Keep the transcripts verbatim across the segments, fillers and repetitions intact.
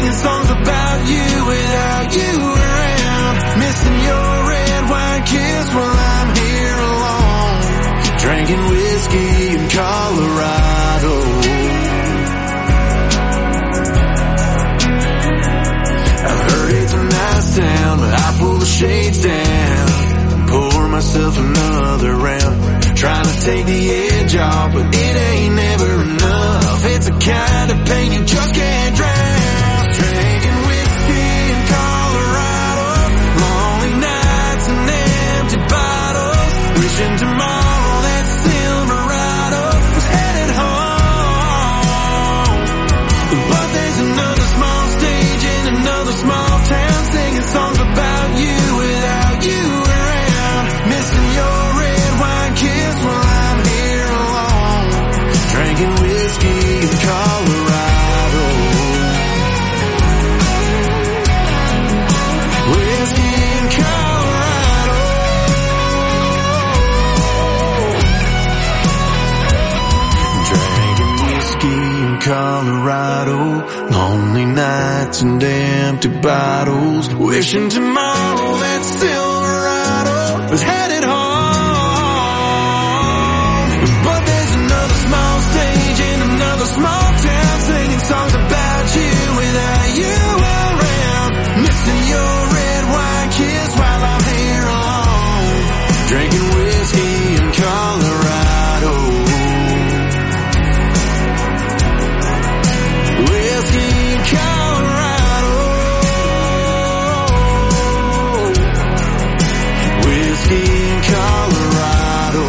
singing songs about you without you around. Missing your red wine kiss while I'm here alone, drinking whiskey in Colorado. I've heard it's a nice town, but I pull the shades down, pour myself another round, trying to take the edge off, but it ain't never enough. It's a kind of pain you just can't drown. Drinking whiskey in Colorado, lonely nights and empty bottles, wishing tomorrow that Silverado was headed home. But there's another small stage in another small town, singing songs about you without you around. Missing your red wine kiss while I'm here alone, drinking whiskey in Colorado. Whiskey in Colorado. Drinking whiskey in Colorado, lonely nights and empty bottles, wishing tomorrow that Silverado was headed home. But there's another small stage in another small town, singing songs about you without you around. Missing your red wine kiss while I'm here alone, drinking whiskey in Colorado. Whiskey in Colorado. Whiskey in Colorado.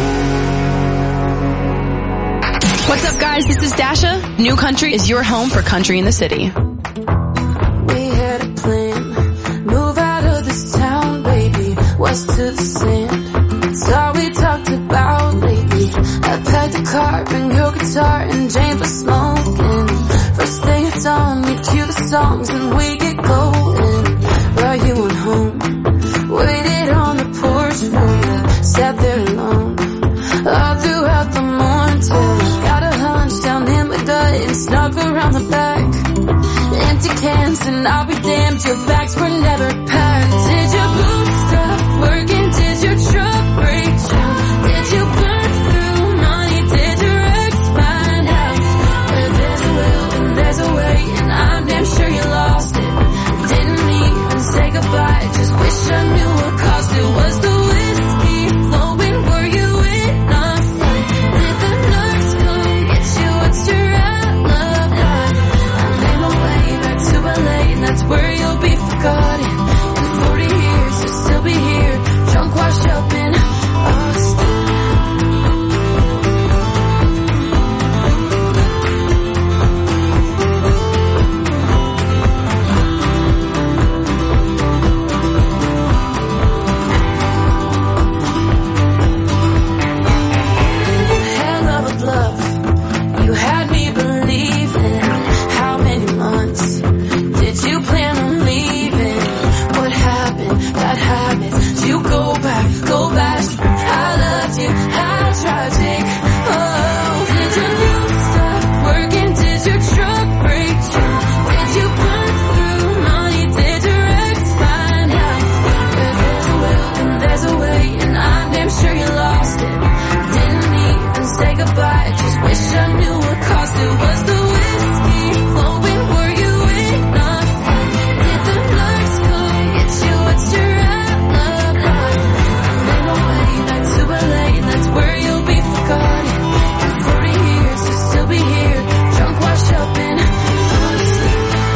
What's up, guys? This is Dasha. New Country is your home for country in the city. We had a plan, move out of this town, baby, west to the sand. It's all we talked about lately. I packed a car, bring your guitar, and James was smoking. First thing it's on, we cue the songs and we get going. While you went home, waited on the porch for you, sat there alone all throughout the morning till I got a hunch down in my gut and snuck around the back. Empty cans and I'll be damned, your bags were never packed. Did your boots stop working? Did your truck break down? Did you burn through money? Did your ex find out? Where there's a will and there's a way, and I'm damn sure you lost it. Didn't even say goodbye, just wish I knew what caused it. Was the whiskey flowing? Were you enough? Did the nurse come get you? What's your alibi? I made my way back to L A, and that's where you'll be forgotten. In forty years, you'll still be here, drunk, washed up in Austin. Hell of a bluff, you had me believing. How many months did you plan on leaving? What happened? Bad habits. Did you go back? Go back. I loved you. How tragic. Oh, did your new stuff working? Did your truck break down? Did you burn through money? Did your ex find out? Where there's a will and there's a way, and I'm damn sure you lost it. Didn't even say goodbye, just wish I knew what caused it. Was the whiskey flowing? Were you enough? Did the nurse come get you? What's your alibi? I made my way back to L A, and that's where you'll be forgotten. In forty years, you'll still be here, drunk, washed up in Austin.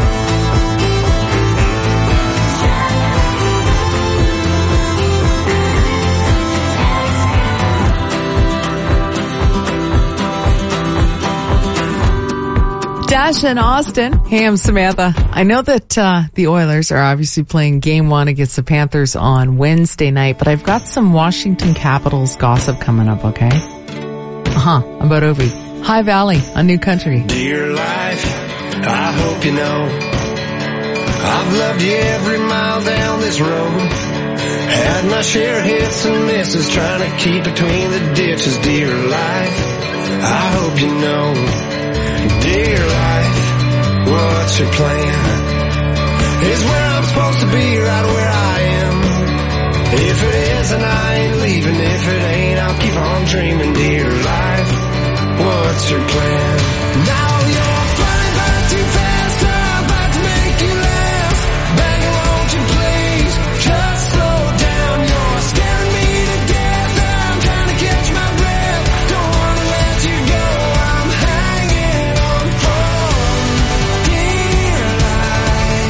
Dash in Austin. Hey, I'm Samantha. I know that uh, the Oilers are obviously playing game one against the Panthers on Wednesday night, but I've got some Washington Capitals gossip coming up, okay? Uh-huh, about Ovi. High Valley on New Country. Dear life, I hope you know I've loved you every mile down this road. Had my share of hits and misses, trying to keep between the ditches. Dear life, I hope you know. Dear life, What's your plan? Is where I'm supposed to be, right where I am. If it is, then I ain't leaving. If it ain't, I'll keep on dreaming. Dear life, what's your plan? Now you're flying by too fast. I'm about to make you laugh. Baby, won't you please just slow down? You're scaring me to death. I'm trying to catch my breath. Don't want to let you go. I'm hanging on for dear life.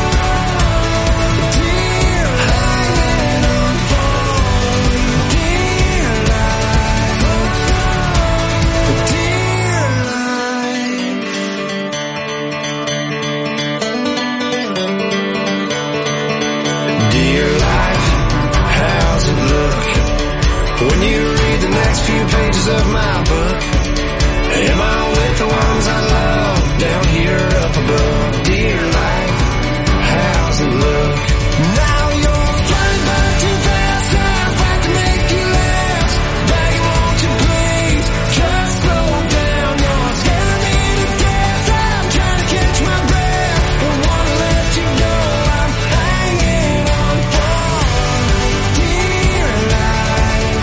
Dear, hanging on for dear life. Dear life. Dear life, how's it look when you read the next few pages of my book? Am I with the ones I love down here up above? Dear life, how's it look? Now you're flying by too fast. I'm about to make you laugh. Baby, won't you please just slow down? You're scaring me to death. I'm trying to catch my breath. Don't wanna let you go. I'm hanging on for dear life.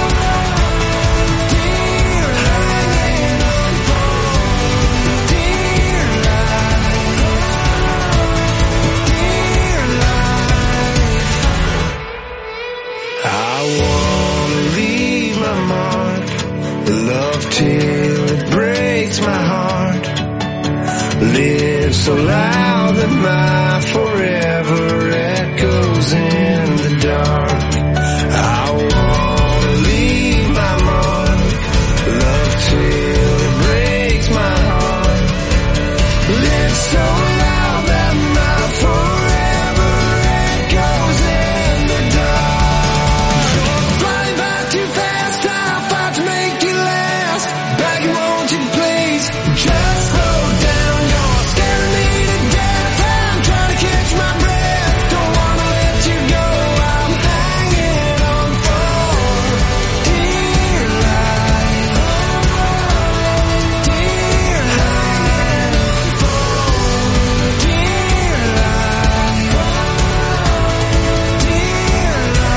Dear, hanging on for dear life. Dear life. I wanna leave my mark, love till it breaks my heart. Live so loud that my forever echoes in the dark. I wanna leave my mark, love till it breaks my heart. Live so loud that my forever echoes in the dark. You're flying by too fast. I'm about to make you last. Baggy, won't you please just slow down? You're scaring me to death. I'm trying to catch my breath. Don't wanna let you go. I'm hanging on for dear life. Dear, hanging on for dear life. Dear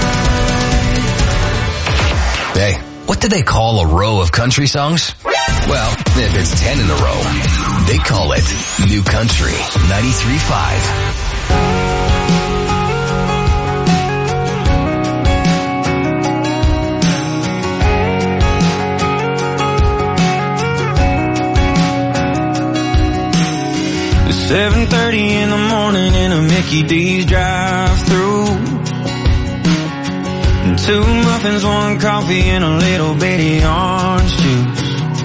life. Hey, what do they call a row of country songs? Well, if it's ten in a row, they call it New Country ninety-three point five. seven thirty in the morning in a Mickey D's drive-through. And two muffins, one coffee, and a little bitty orange juice.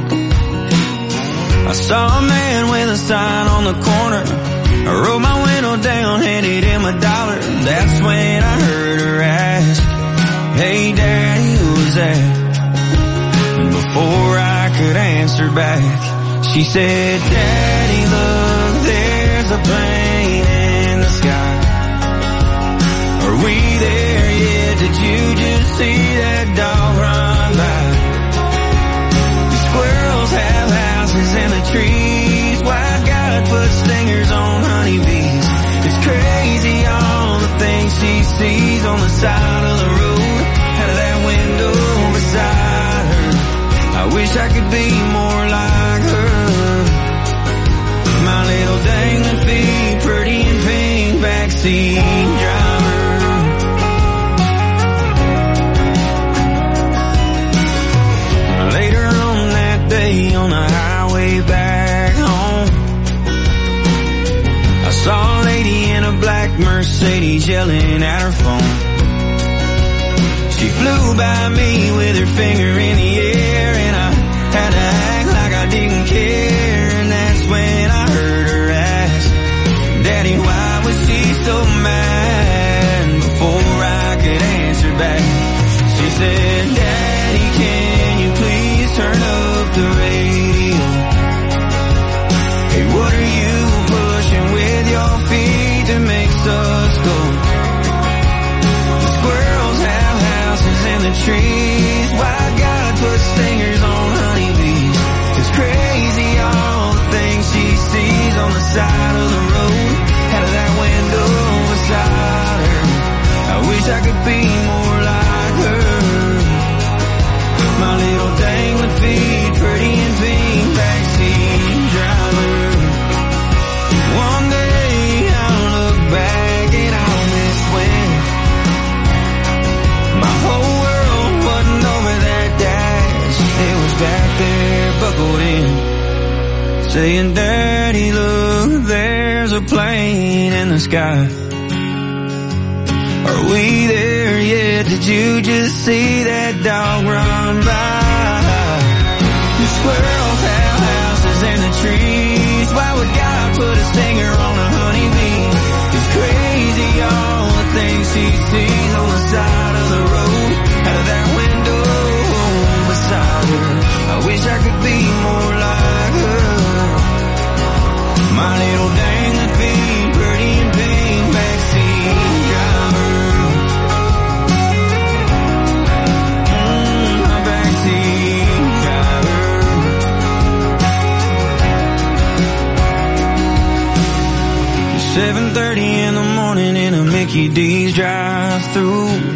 I saw a man with a sign on the corner. I rolled my window down, handed him a dollar. That's when I heard her ask, "Hey Daddy, who's that?" And before I could answer back, she said, "Daddy, look, there's a plane in the sky. Are we there yet? Did you just see that dog run by? The squirrels have houses in the trees. Why God put stingers on honeybees? It's crazy all the things she sees on the side of the road, out of that window beside her. I wish I could be more like her. My little dangling feet, pretty in pink, backseat driver." Later on that day on the highway back home, I saw a lady in a black Mercedes yelling at her phone. She flew by me with her finger in the air, and I had to act like I didn't care. And that's when I heard her ask, "Daddy, why was she so mad?" Before I could answer back, she said, "Daddy, can you please turn up the radio? Hey, what are you pushing with your feet that makes us go? The squirrels have houses in the trees. Why God put stingers on honeybees? It's crazy all the things she sees on the side saying, Daddy, look, there's a plane in the sky. Are we there yet? Did you just see that dog run by? The squirrels have houses in the trees. Why would God put a stinger on a honeybee? It's crazy all the things he sees on the side of the road, out of that window beside her. I wish I could be more like her. My little dangling feet, pretty in pink, backseat driver. Mm, my backseat driver. seven thirty in the morning in a Mickey D's drive-through.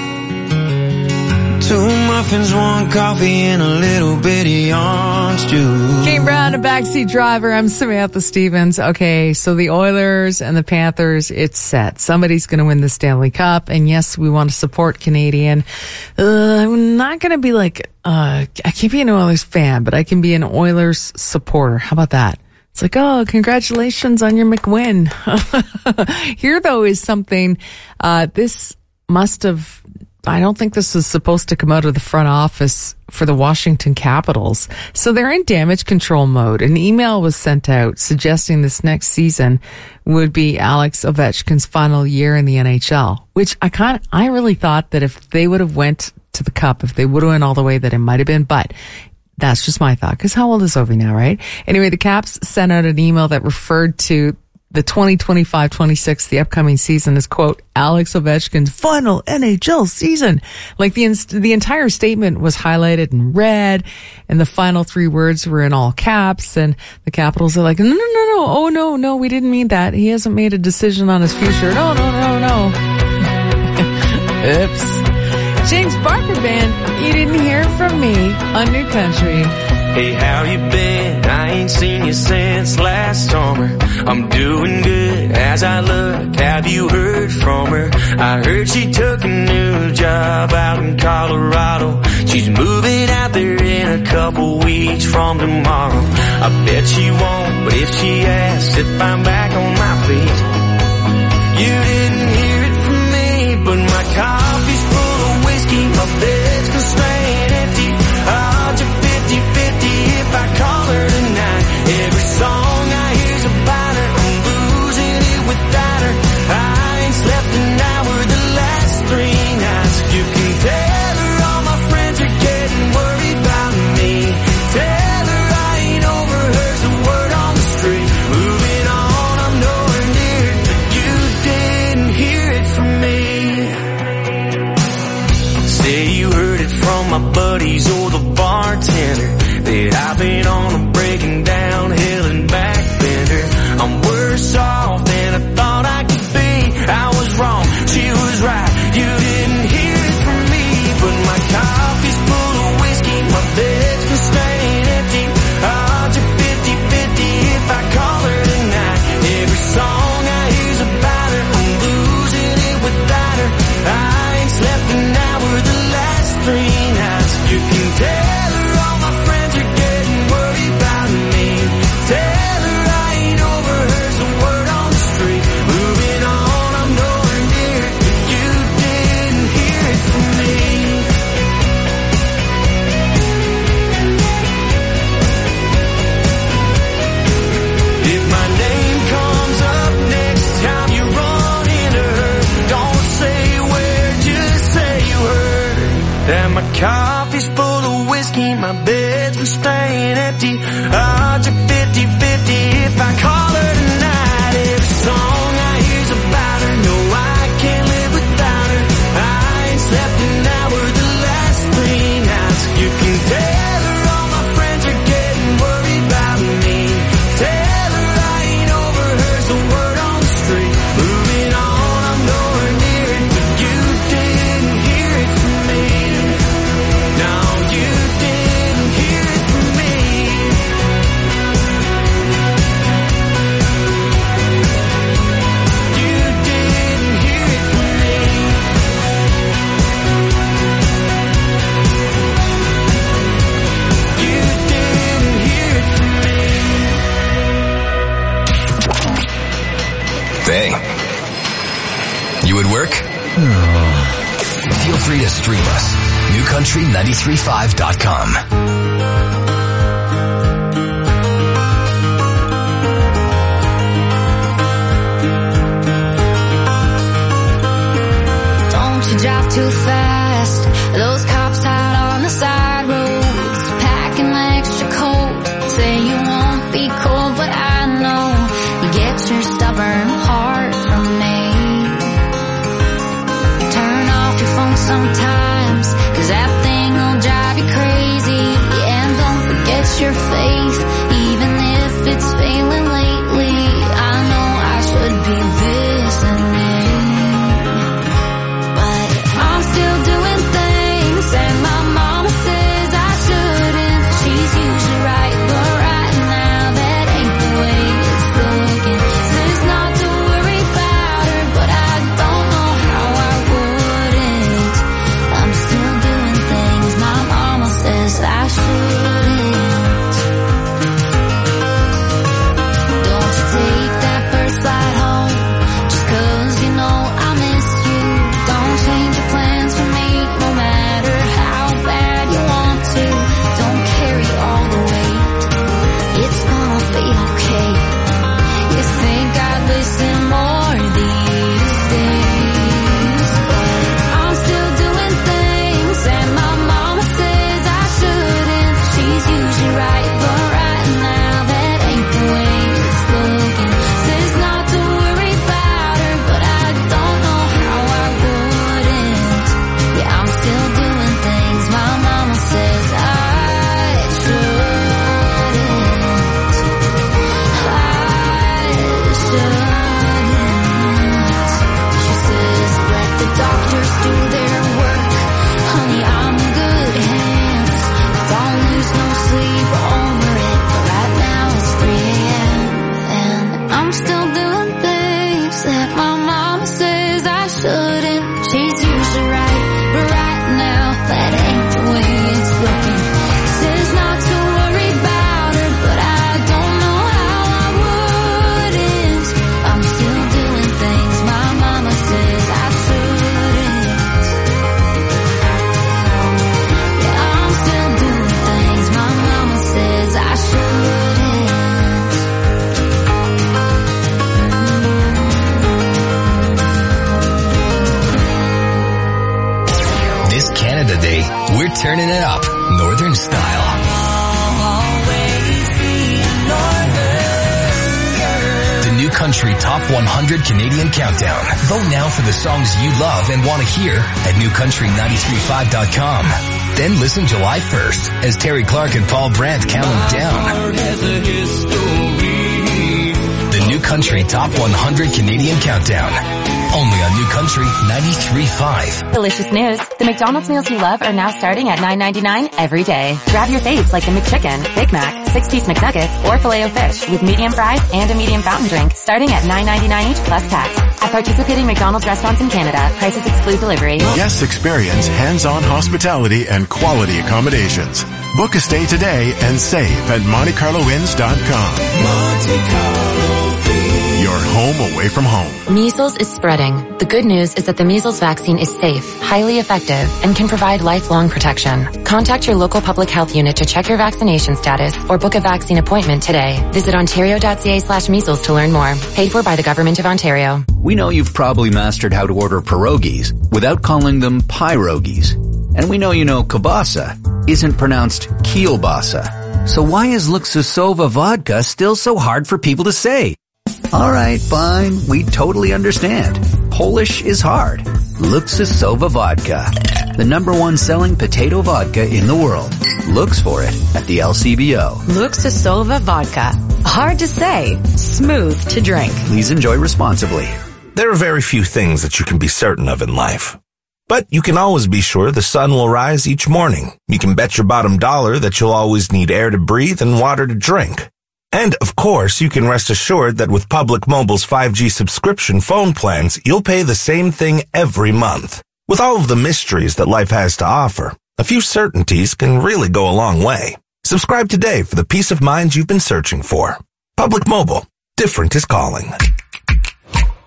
Two muffins, one coffee, and a little bitty orange juice. Kane Brown, a backseat driver. I'm Samantha Stevens. Okay, so the Oilers and the Panthers, it's set. Somebody's going to win the Stanley Cup. And yes, we want to support Canadian. Uh, I'm not going to be like, uh, I can't be an Oilers fan, but I can be an Oilers supporter. How about that? It's like, oh, congratulations on your McWin. Here, though, is something, uh, this must have, I don't think this was supposed to come out of the front office for the Washington Capitals. So they're in damage control mode. An email was sent out suggesting this next season would be Alex Ovechkin's final year in the N H L, which I kind of, I really thought that if they would have went to the Cup, if they would have went all the way, that it might have been, but that's just my thought, because how old is Ovi now, right? Anyway, the Caps sent out an email that referred to the twenty twenty-five twenty-six, the upcoming season, as, quote, Alex Ovechkin's final N H L season. Like, the inst- the entire statement was highlighted in red, and the final three words were in all caps, and the Capitals are like, no, no, no, no, oh, no, no, we didn't mean that. He hasn't made a decision on his future. No, no, no, no. Oops. James Barker Band, you didn't hear from me on New Country. Hey, how you been? I ain't seen you since last summer. I'm doing good as I look. Have you heard from her? I heard she took a new job out in Colorado. She's moving out there in a couple weeks from tomorrow. I bet she won't, but if she asks if I'm back on my feet, you didn't hear it from me, but my coffee's full of whiskey, my bed's been staying empty. Odds are fifty-fifty if I call her tonight. Every song I hear's about her, I'm losing it without her. I ain't slept an hour the last three nights. You can tell her all my friends are getting worried about me. Tell her I ain't over her's the word on the street. Moving on, I'm nowhere near it, but you didn't hear it from me. Say you heard it from my buddies or the bartender that I've been on a breaking down hill and back bender. I'm worse off than I thought I could be. I was wrong, she was right. You didn't hear it from me, but my coffee's full of whiskey, my bed's been staying empty. Odds are fifty-fifty if I call her tonight. Every song I hear's about her, I'm losing it without her. I ain't slept an hour the last three nights. You can tell her all my friends are getting worried about me. Tell her I ain't over her's the word on the street. Moving on, I'm nowhere near it, but you didn't hear it from me. If my name comes up next time you run into her, don't say where, just say you heard that my coffee's full of whiskey, my bed's been staying empty. Odds are fifty-fifty if I call her tonight. Every song I hear's about her, no, I can't live without her. I ain't slept an hour the last three nights. You can tell her all my friends are getting worried about me. Tell her I ain't over her's the word on the street. Moving on, I'm nowhere near it, but you didn't hear it from me. No, you didn't hear it from me. Hey. You at work? Feel free to stream us. new country nine three five dot com. Don't you drive too fast. Those cops out on the side roads, packing extra coat. Say you won't be cold, but I know you get your stubborn heart from me. Turn off your phone sometimes, cause that thing will drive you crazy. Yeah, and don't forget your faith, even if it's failing lately. I know I should be listening, but I'm still doing things and my mama says I shouldn't. She's usually right, but right now that ain't the way it's looking. Says not to worry about her, but I don't know how I wouldn't. I'm still doing things my mama says I shouldn't. Don't you take that first flight home, just cause you know I miss you. Don't change your plans for me, no matter how bad you want to. Don't carry all the weight, it's gonna be okay. You think I'd listen more these days, but I'm still doing things and my mama says I shouldn't. She's usually right, but right now that ain't the way it's looking. Says not to worry about her, but I don't know how I wouldn't. Yeah, I'm still doing things my mama says I shouldn't. I shouldn't. She says let the doctors do their work. Honey, I'm in good hands. Don't lose no sleep over it, but right now it's three a.m. and I'm still doing things that my mama says I shouldn't. She's usually right, but right now that ain't the way it's looking. Says not to worry about her, but I don't know how I wouldn't. I'm still doing things my mama says I shouldn't. Yeah, I'm still doing things my mama says I shouldn't. This Canada Day, we're turning it up. Northern style. The New Country Top one hundred Canadian Countdown. Vote now for the songs you love and want to hear at new country nine three five dot com. Then listen July first as Terry Clark and Paul Brandt count them down. The New Country Top one hundred Canadian Countdown. Only on New Country ninety-three point five. Delicious news. The McDonald's meals you love are now starting at nine ninety-nine every day. Grab your faves like the McChicken, Big Mac, six-piece McNuggets, or Filet-O-Fish with medium fries and a medium fountain drink starting at nine ninety-nine each plus tax. At participating McDonald's restaurants in Canada, prices exclude delivery. Guests experience hands-on hospitality and quality accommodations. Book a stay today and save at monte carlo inns dot com. Monte Carlo. Your home away from home. Measles is spreading. The good news is that the measles vaccine is safe, highly effective, and can provide lifelong protection. Contact your local public health unit to check your vaccination status or book a vaccine appointment today. Visit ontario.ca slash measles to learn more. Paid for by the Government of Ontario. We know you've probably mastered how to order pierogies without calling them pyrogies. And we know you know kielbasa isn't pronounced kielbasa. So why is Luxusova vodka still so hard for people to say? Alright, fine, we totally understand. Polish is hard. Luxusova vodka. The number one selling potato vodka in the world. Looks for it at the L C B O. Luxusova vodka. Hard to say, smooth to drink. Please enjoy responsibly. There are very few things that you can be certain of in life. But you can always be sure the sun will rise each morning. You can bet your bottom dollar that you'll always need air to breathe and water to drink. And, of course, you can rest assured that with Public Mobile's five G subscription phone plans, you'll pay the same thing every month. With all of the mysteries that life has to offer, a few certainties can really go a long way. Subscribe today for the peace of mind you've been searching for. Public Mobile. Different is calling.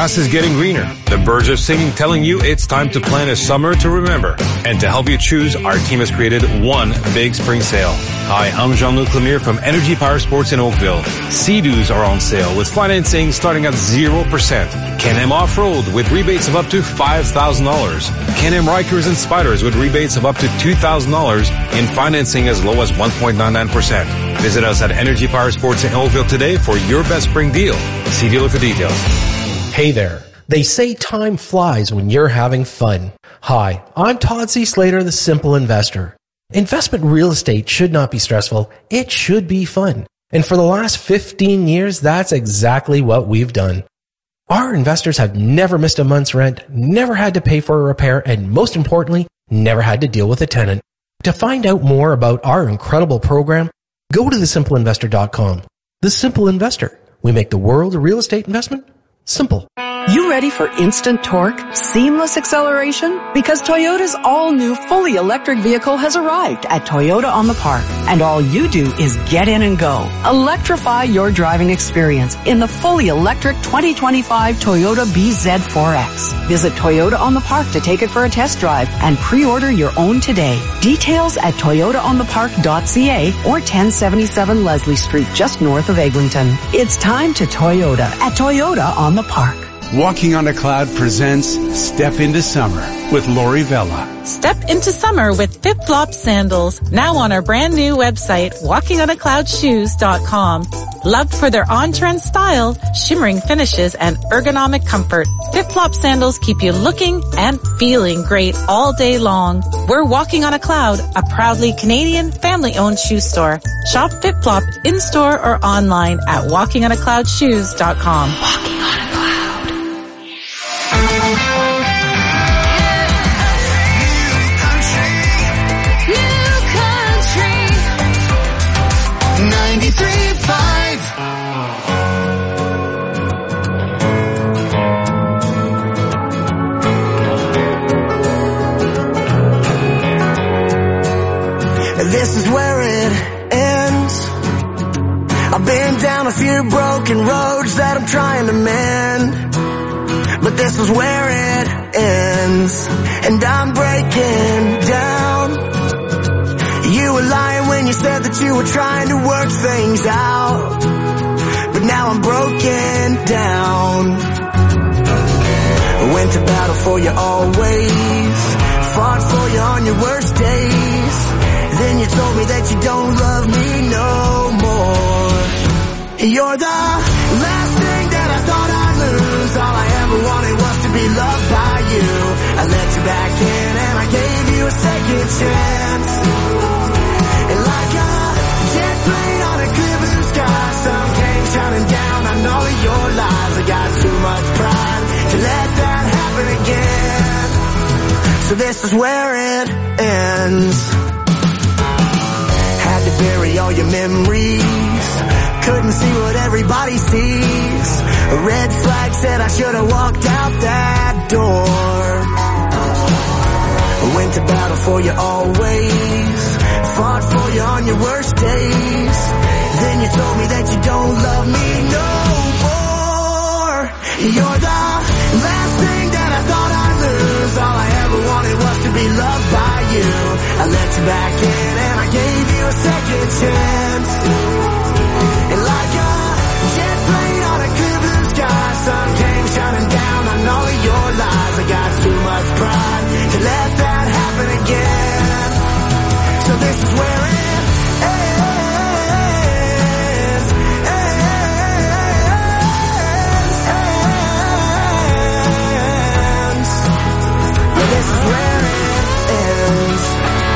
grass is getting greener. The birds are singing, telling you it's time to plan a summer to remember. And to help you choose, our team has created one big spring sale. Hi, I'm Jean-Luc Lemire from Energy Power Sports in Oakville. Sea-Doos are on sale with financing starting at zero percent. Can-Am Off-Road with rebates of up to five thousand dollars. Can-Am Rikers and Spyders with rebates of up to two thousand dollars and financing as low as one point nine nine percent. Visit us at Energy Power Sports in Oakville today for your best spring deal. See dealer for details. Hey there. They say time flies when you're having fun. Hi, I'm Todd C. Slater, the Simple Investor. Investment real estate should not be stressful. It should be fun. And for the last fifteen years, that's exactly what we've done. Our investors have never missed a month's rent, never had to pay for a repair, and most importantly, never had to deal with a tenant. To find out more about our incredible program, go to the simple investor dot com. The Simple Investor. We make the world of real estate investment simple. You ready for instant torque, seamless acceleration? Because Toyota's all-new fully electric vehicle has arrived at Toyota on the Park. And all you do is get in and go. Electrify your driving experience in the fully electric twenty twenty-five Toyota B Z four X. Visit Toyota on the Park to take it for a test drive and pre-order your own today. Details at toyota on the park dot c a or ten seventy-seven Leslie Street, just north of Eglinton. It's time to Toyota at Toyota on the Park. Walking on a Cloud presents Step into Summer with Lori Vella. Step into summer with Flip Flop Sandals, now on our brand new website, walking on a cloud shoes dot com. Loved for their on-trend style, shimmering finishes, and ergonomic comfort, Flip Flop Sandals keep you looking and feeling great all day long. We're Walking on a Cloud, a proudly Canadian family-owned shoe store. Shop Flip Flop in-store or online at walking on a cloud shoes dot com. Walking on a Cloud. ninety-three five. This is where it ends. I've been down a few broken roads that I'm trying to mend, but this is where it ends, and I'm breaking down. You were lying when you said that you were trying to work things out, but now I'm broken down. I went to battle for you always, fought for you on your worst days. Then you told me that you don't love me no more. You're the last thing that I thought I'd lose. All I ever wanted was to be loved by you. I let you back in and I gave you a second chance. And like a jet plane on a clear blue sky, sun came shining down on all of your lies. I got too much pride to let that happen again. So this is where it ends. Had to bury all your memories, couldn't see what everybody sees. A red flag said I should have walked out that door. I went to battle for you always, fought for you on your worst days. Then you told me that you don't love me no more. You're the last thing that I thought I'd lose. All I ever wanted was to be loved by you. I let you back in and I gave you a second chance. And like a jet plane on a clear blue sky, sun came shining down on all of your lies. I got too much pride to let that happen again. So this is where it ends, ends, ends. Yeah, this is where it ends.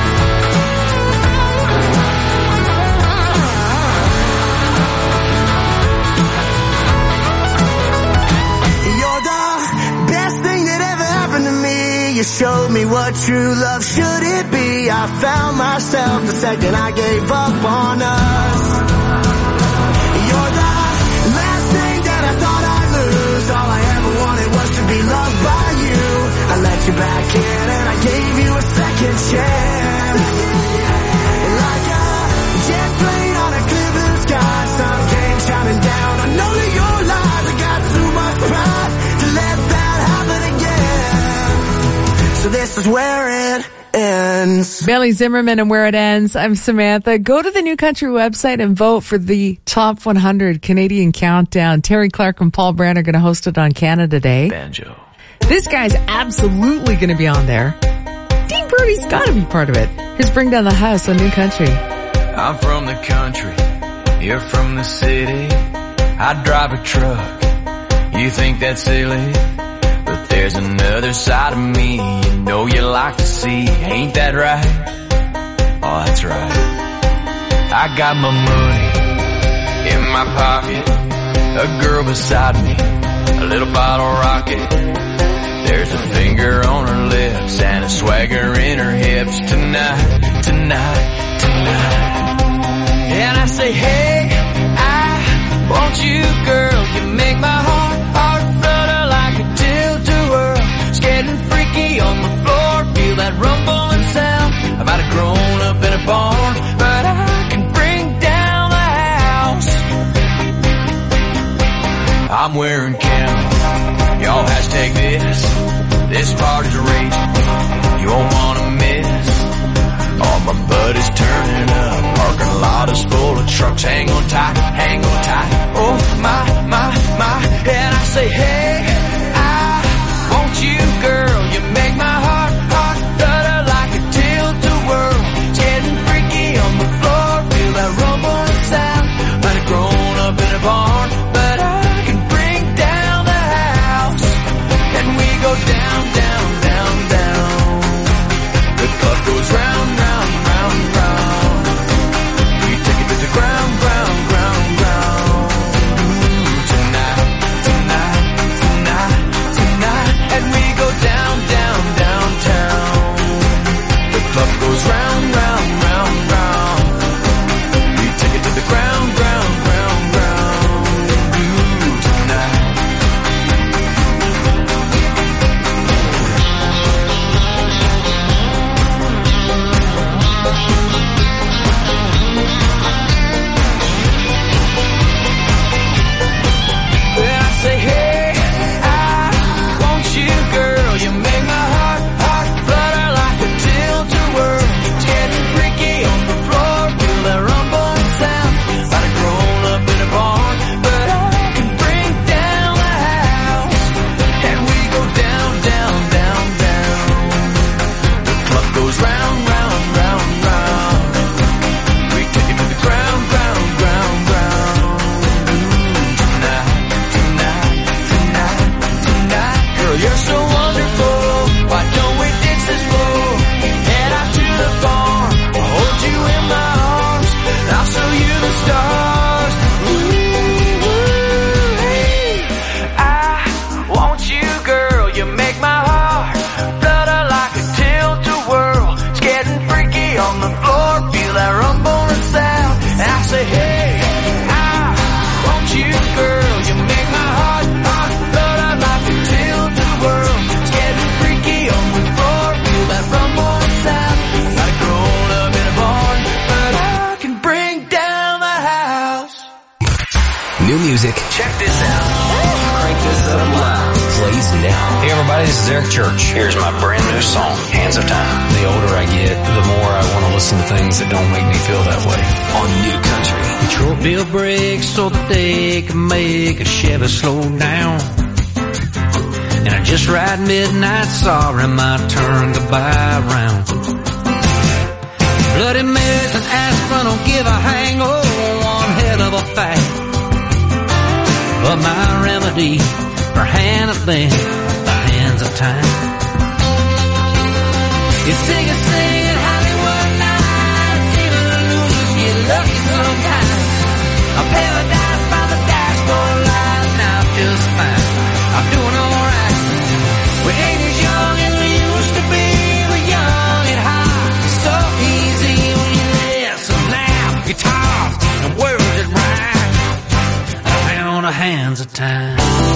You're the best thing that ever happened to me. You showed me what true love should it be. I found myself the second I gave up on us. You're the last thing that I thought I'd lose. All I ever wanted was to be loved by you. I let you back in and I gave you a second chance. And like a jet plane on a clear blue sky, sun came shining down on all of your lies. I got too much pride to let this is where it ends. Bailey Zimmerman and Where It Ends. I'm Samantha. Go to the New Country website and vote for the Top one hundred Canadian Countdown. Terry Clark and Paul Brand are going to host it on Canada Day. Banjo. This guy's absolutely going to be on there. Dean Brody's got to be part of it. Here's Bring Down the House on New Country. I'm from the country. You're from the city. I drive a truck. You think that's silly? But there's another side of me you know you like to see. Ain't that right? Oh, that's right. I got my money in my pocket, a girl beside me, a little bottle rocket. There's a finger on her lips and a swagger in her hips. Tonight, tonight, tonight. And I say, hey, I want you, girl. You make my heart, heart flutter like a tilt-a-whirl. It's getting freaky on the floor. Feel that rumbling sound. I might have grown up in a barn, but I can bring down the house. I'm wearing camo. Y'all hashtag this. This party's raging. You won't wanna miss. All my buddies turning up. Parking lot is full of trucks. Hang on tight, hang on tight. Oh my, my, my. And I say, hey, I want you, girl. You make my heart, heart flutter like a tilt-a-whirl. It's getting freaky on the floor. Feel that rumbling sound. Might have grown up in a barn, but I can bring down the house. And we go down, down, down, down. The club goes round, round, round, round. We take it to the ground, ground, ground, ground. Ooh, tonight, tonight, tonight, tonight. And we go down, down, downtown. The club goes round, round, round, round. We take it to the ground, ground, ground, ground. Ooh, tonight. When I say, hey, I want you, girl. You make my heart, heart flutter like a tilt-a-whirl. It's getting freaky on the floor. Feel that rumbling sound. Might have grown up in a barn, but I can bring down the house. And we go down, down, down, down. The club goes round, round, round, round. We take it to the ground, ground, ground, ground. Ooh, tonight, tonight, tonight, tonight. Girl, you're so wonderful. Why don't we ditch this floor? Head out to the farm. I'll hold you in my arms. I'll show you the stars. Ooh, hey. I want you, girl. You make my heart flutter like a tilt-a-whirl. It's getting freaky on the floor. Feel that rumbling sound. And I say, hey, I want you, girl. You make my heart, heart flutter like a tilt-a-whirl. It's getting freaky on the floor. Feel that rumbling sound. I've grown up in a barn, but I can bring down the house. New music. Check this out. Crank this up loud. Plays now. Hey everybody, this is Eric Church. Here's my brand new song, Hands of Time. The older I get, the more I want to listen to things that don't make me feel that way. On New Country. Control bill brakes so that they can make a Chevy slow down. And I just ride midnight, sorry my turn to buy round. Bloody Marys and aspirin don't give a hang, oh, one hell of a fact. But my remedy for handling the hands of time. You sing it, sing it, Hollywood nights, even the losers get lucky sometimes. A paradise by the dashboard light, now just fine. I'm doing alright. We ain't as young as we used to be. We're young and hot. It's so easy when you listen loud. Guitars and words that rhyme. I found the hands of time.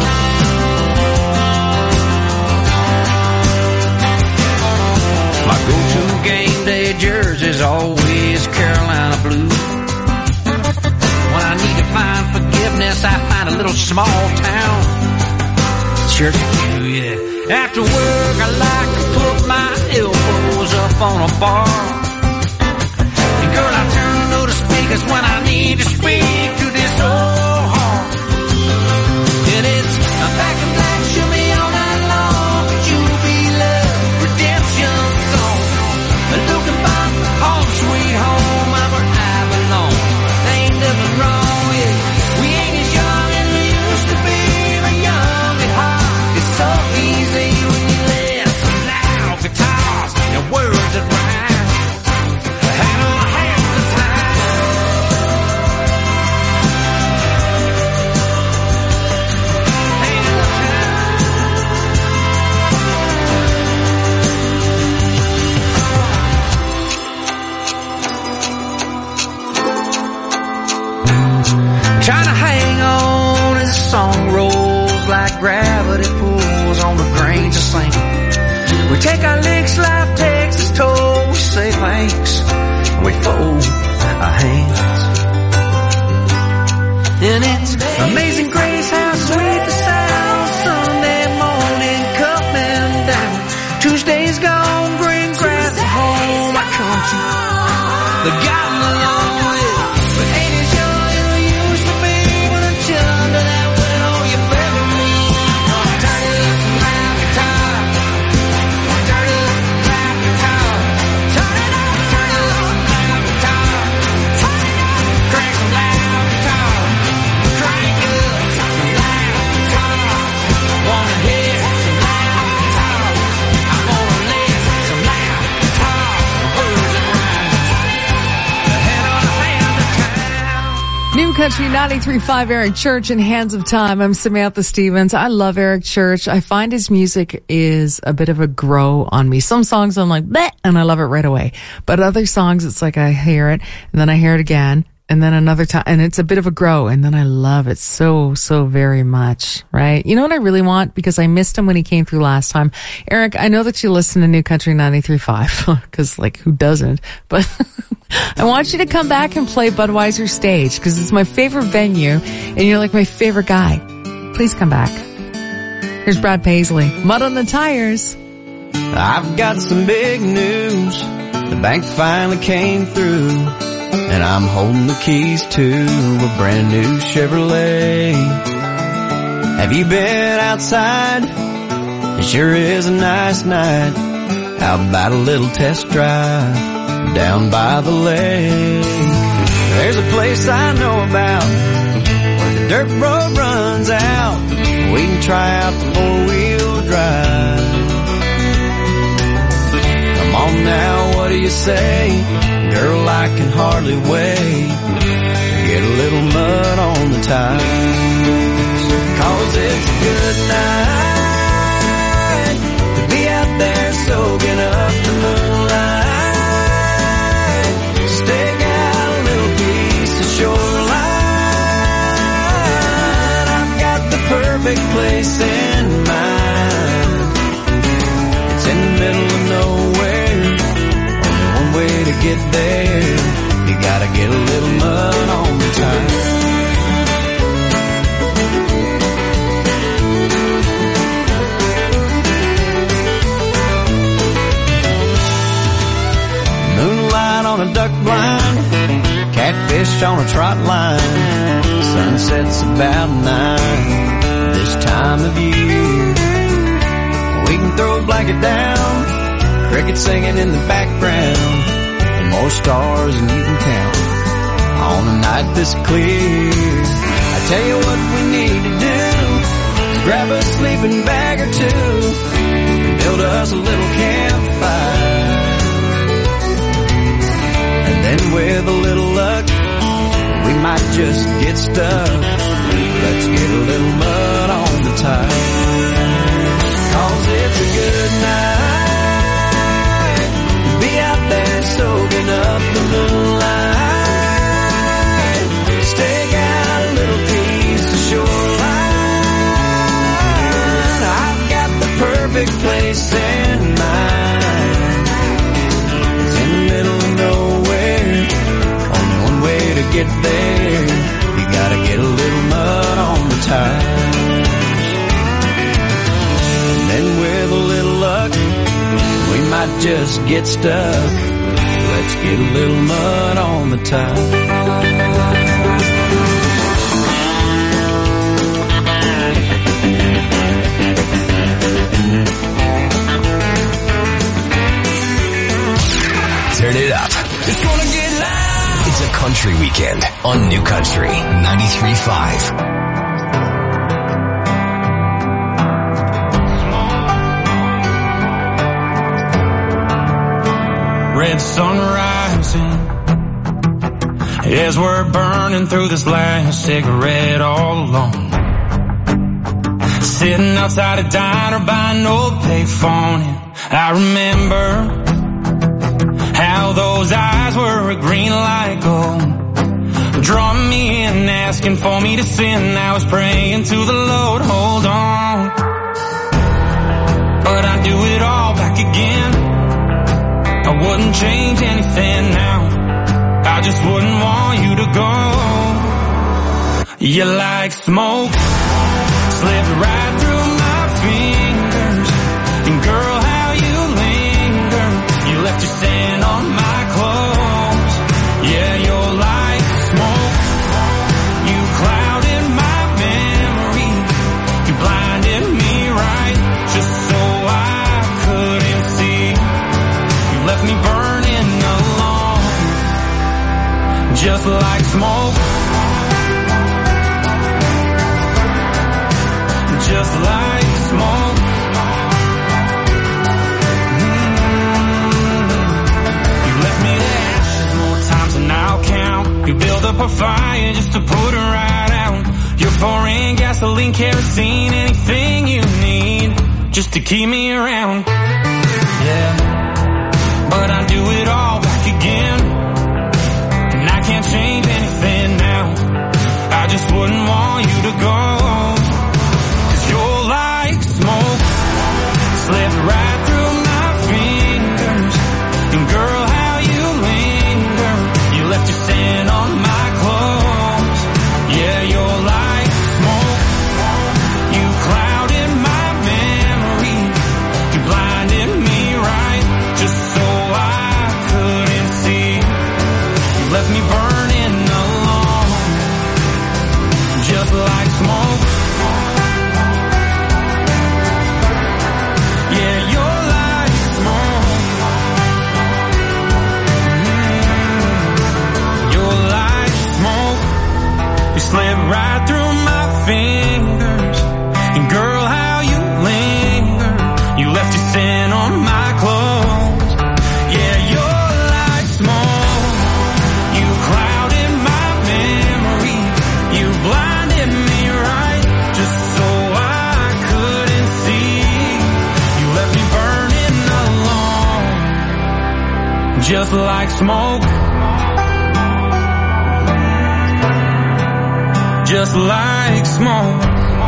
My go-to game day jersey's always Carolina blue. When I need to find forgiveness, I find a little small town church pew, yeah. After work, I like to put my elbows up on a bar. And girl, I turn to the speakers when I need to speak to this old heart. And it's a back and black, show me all night long. You'll be love, redemption song. Looking back, home sweet home, I'm where I belong. There ain't nothing wrong, yeah. We ain't as young as we used to be, but young at heart. It's so easy when you let some loud guitars and words that rhyme. Hang on half the time. Hang on trying to hang on as the song rolls like gravity pulls on the grains of sand. We take our licks, life takes its toll. We say thanks, we fold our hands. And it's amazing grace how sweet the sound. Sunday morning coming down. Tuesday's gone, green grass at home. I come to the gotten along with, but ain't as young as we used to be. When I'm chilling to that window, you better me. Turn it up some loud guitar. Turn it up some loud guitar. Turn it up, turn it up some loud guitar. Turn it up, crank some loud guitar. Crank up some loud guitar. Wanna hear some loud guitar. I wanna live some loud guitar. Words and rhymes. The head on the hand of town. New Country ninety-three point five, Eric Church and Hands of Time. I'm Samantha Stevens. I love Eric Church. I find his music is a bit of a grow on me. Some songs I'm like, bleh, and I love it right away. But other songs, it's like I hear it, and then I hear it again, and then another time, and it's a bit of a grow, and then I love it so, so very much, right? You know what I really want? Because I missed him when he came through last time. Eric, I know that you listen to New Country ninety-three point five, because, like, who doesn't? But I want you to come back and play Budweiser Stage, because it's my favorite venue, and you're like my favorite guy. Please come back. Here's Brad Paisley, Mud on the Tires. I've got some big news. The bank finally came through, and I'm holding the keys to a brand new Chevrolet. Have you been outside? It sure is a nice night. How about a little test drive down by the lake? There's a place I know about where the dirt road runs out. We can try out the four-wheel drive. Come on now, what do you say? Girl, I can hardly wait to get a little mud on the tires. Cause it's a good night to be out there soaking up the moonlight. Stake out a little piece of shoreline. I've got the perfect place in mind. It's in the middle of nowhere. Only one way to get there. You gotta get a little mud on the tires. Moonlight on a duck blind, catfish on a trot line. Sunset's about nine this time of year. We can throw a blanket down, crickets singing in the background, and more stars than you can count on a night this clear. I tell you what we need to do is grab a sleeping bag or two and build us a little campfire. And then with a little luck, we might just get stuck. Let's get a little mud on the tires. Cause it's a good night to be out there soaking up the moonlight. Stake out a little piece of shoreline. I've got the perfect place in mind. It's in the middle of nowhere. Only one way to get there. You gotta get a little mud on the tires. And then with a little luck, we might just get stuck. Let's get a little mud on the tire. Turn it up. It's gonna get loud. It's a country weekend on New Country ninety-three point five. Red sun rising as we're burning through this last cigarette all alone. Sitting outside a diner by an old payphone, and I remember how those eyes were a green light gold, drawing me in, asking for me to sin. I was praying to the Lord, hold on, but I'd do it all back again. I wouldn't change anything now, I just wouldn't want you to go. You're like smoke, slipped right through my fingers, and girl, how you linger. You left your scent on my clothes. Yeah, you're like smoke, you clouded my memory, you blinded me right, just so I couldn't see. You left me burning alone, just like smoke, just like smoke. I'll count. You build up a fire just to put it right out. You're pouring gasoline, kerosene, anything you need just to keep me around. Yeah, but I do it all back again, and I can't change anything now. I just wouldn't want you to go, 'cause you're like smoke, slipped right through my fingers, and girl, how you linger. You left your scent on my clothes. Yeah, you're like smoke, you clouded my memory, you blinded me right, just so I couldn't see. You left me burning alone, just like smoke. Yeah, you're like smoke. You slipped right through my fingers, and girl, how you linger. You left your scent on my clothes. Yeah, you're like smoke, you clouded my memory, you blinded me right, just so I couldn't see. You left me burning alone, just like smoke, just like smoke.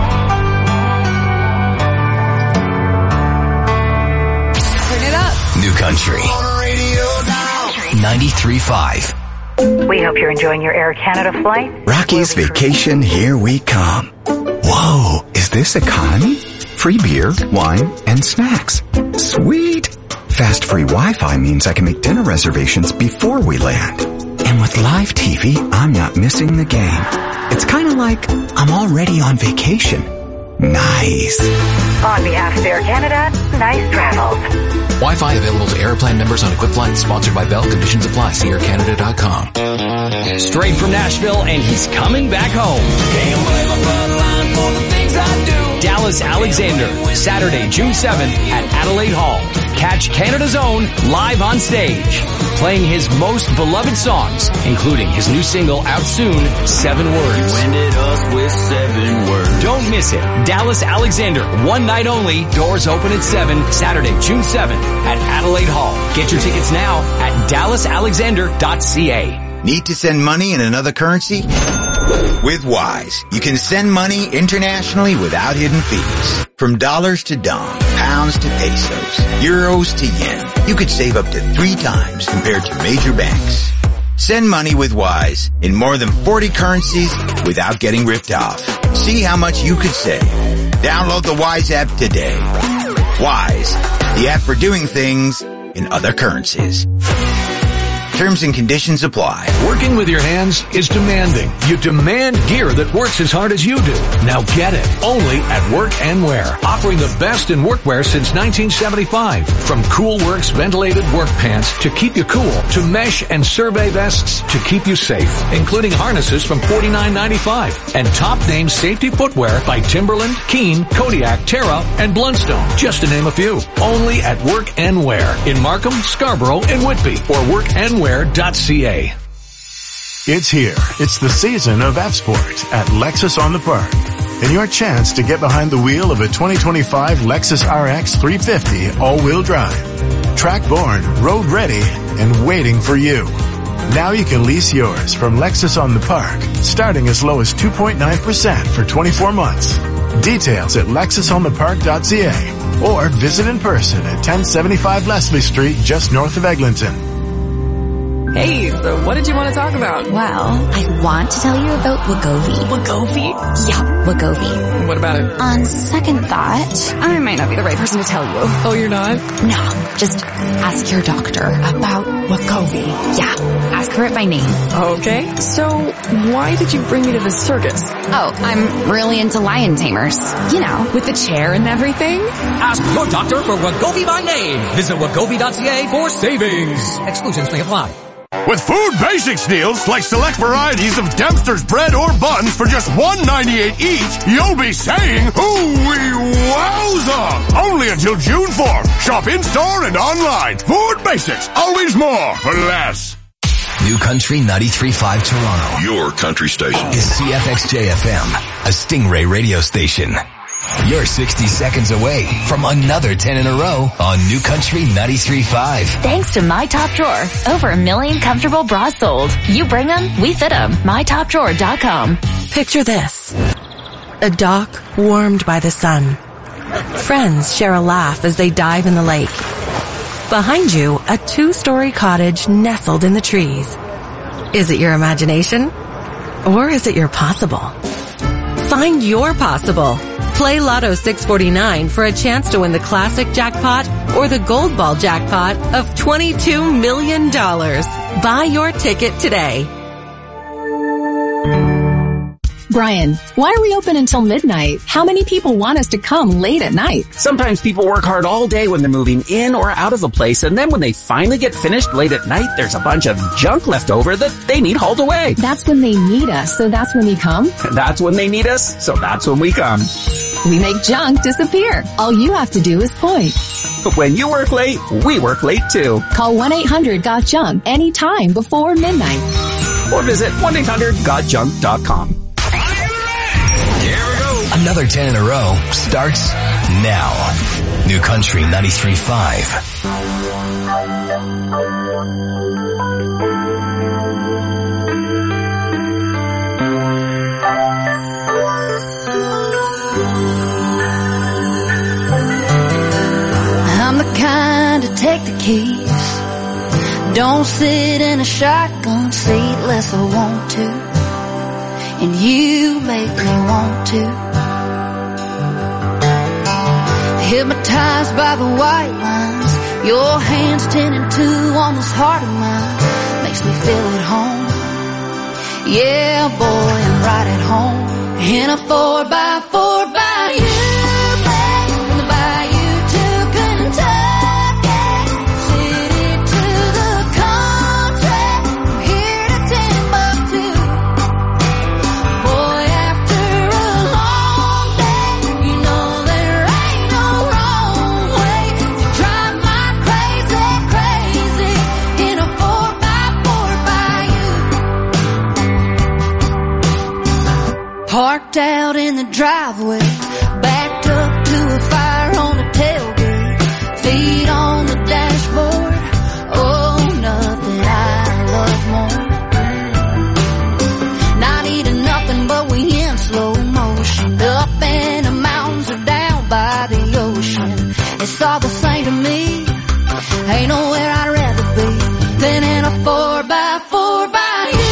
Turn it up. New Country ninety-three point five. We hope you're enjoying your Air Canada flight. Rocky's Vacation, here we come. Whoa, is this economy? Free beer, wine, and snacks. Sweet. Fast free Wi-Fi means I can make dinner reservations before we land. And with live T V, I'm not missing the game. It's kind of like I'm already on vacation. Nice. On behalf of Air Canada, nice travels. Wi-Fi available to Airplan members on equipped flights. Sponsored by Bell. Conditions apply. See air canada dot com. Straight from Nashville, and he's coming back home. Can't blame my bloodline for the things I do. Dallas Alexander, Saturday, June seventh at Adelaide Hall. Catch Canada's own live on stage, playing his most beloved songs, including his new single out soon, Seven Words. You ended us with seven words. Don't miss it. Dallas Alexander, one night only. Doors open at seven, Saturday, June seventh at Adelaide Hall. Get your tickets now at dallas alexander dot c a. Need to send money in another currency? With Wise, you can send money internationally without hidden fees. From dollars to dong, pounds to pesos, euros to yen, you could save up to three times compared to major banks. Send money with Wise in more than forty currencies without getting ripped off. See how much you could save. Download the Wise app today. Wise, the app for doing things in other currencies. Terms and conditions apply. Working with your hands is demanding. You demand gear that works as hard as you do. Now get it. Only at Work and Wear. Offering the best in workwear since nineteen seventy-five. From Cool Works ventilated work pants to keep you cool, to mesh and survey vests to keep you safe, including harnesses from forty-nine ninety-five. And top name safety footwear by Timberland, Keen, Kodiak, Terra, and Blundstone, just to name a few. Only at Work and Wear in Markham, Scarborough, and Whitby, or work and wear dot c a. It's here. It's the season of F-Sport at Lexus on the Park. And your chance to get behind the wheel of a twenty twenty-five Lexus R X three fifty all-wheel drive. Track-born, road-ready, and waiting for you. Now you can lease yours from Lexus on the Park, starting as low as two point nine percent for twenty-four months. Details at lexus on the park dot c a or visit in person at ten seventy-five Leslie Street, just north of Eglinton. Hey, so what did you want to talk about? Well, I want to tell you about Wegovy. Wegovy? Yeah, Wegovy. What about it? On second thought, I might not be the right person to tell you. Oh, you're not? No, just ask your doctor about Wegovy. Yeah, ask her it by name. Okay, so why did you bring me to this circus? Oh, I'm really into lion tamers. You know, with the chair and everything. Ask your doctor for Wegovy by name. Visit wegovy dot c a for savings. Exclusions may apply. With Food Basics deals, like select varieties of Dempster's bread or buns for just one ninety-eight each, you'll be saying, ooh-wee wowza! Only until June fourth. Shop in-store and online. Food Basics, always more for less. New Country ninety-three point five Toronto. Your country station. Is C F X J F M, a Stingray radio station. You're sixty seconds away from another ten in a row on New Country ninety-three point five. Thanks to My Top Drawer. Over a million comfortable bras sold. You bring them, we fit them. my top drawer dot com. Picture this. A dock warmed by the sun. Friends share a laugh as they dive in the lake. Behind you, a two-story cottage nestled in the trees. Is it your imagination? Or is it your possible? Find your possible. Play Lotto six forty-nine for a chance to win the classic jackpot or the gold ball jackpot of twenty-two million dollars. Buy your ticket today. Brian, why are we open until midnight? How many people want us to come late at night? Sometimes people work hard all day when they're moving in or out of a place, and then when they finally get finished late at night, there's a bunch of junk left over that they need hauled away. That's when they need us, so that's when we come? That's when they need us, so that's when we come. We make junk disappear. All you have to do is point. But when you work late, we work late too. Call one eight hundred got junk anytime before midnight. Or visit one eight hundred got junk dot com. Another ten in a row starts now. New Country ninety-three point five. I'm the kind to take the keys. Don't sit in a shotgun seat unless I want to. And you make me want to. Hypnotized by the white lines, your hands ten and two on this heart of mine makes me feel at home. Yeah, boy, I'm right at home in a four by four by you. Parked out in the driveway, backed up to a fire on the tailgate, feet on the dashboard. Oh, nothing I love more. Not eating nothing, but we in slow motion, up in the mountains or down by the ocean. It's all the same to me. Ain't nowhere I'd rather be than in a four by four by you.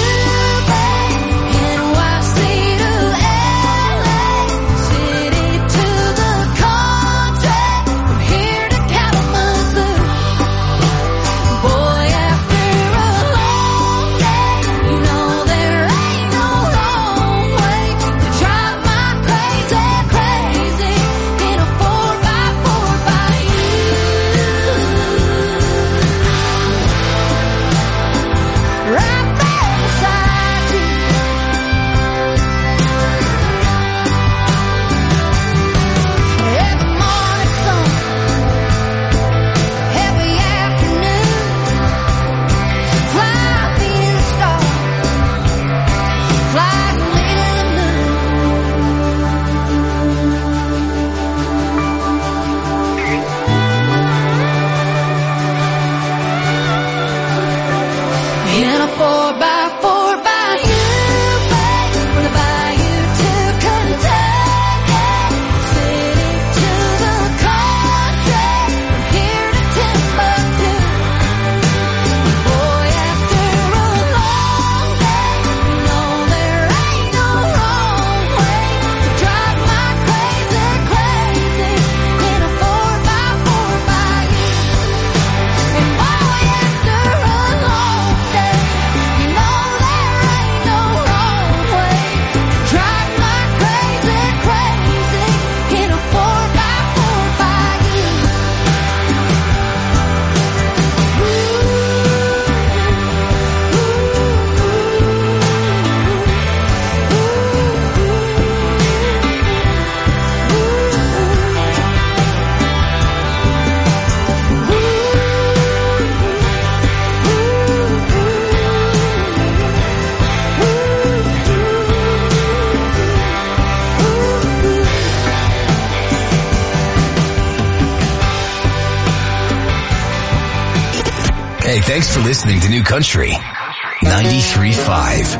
Hey, thanks for listening to New Country ninety-three point five.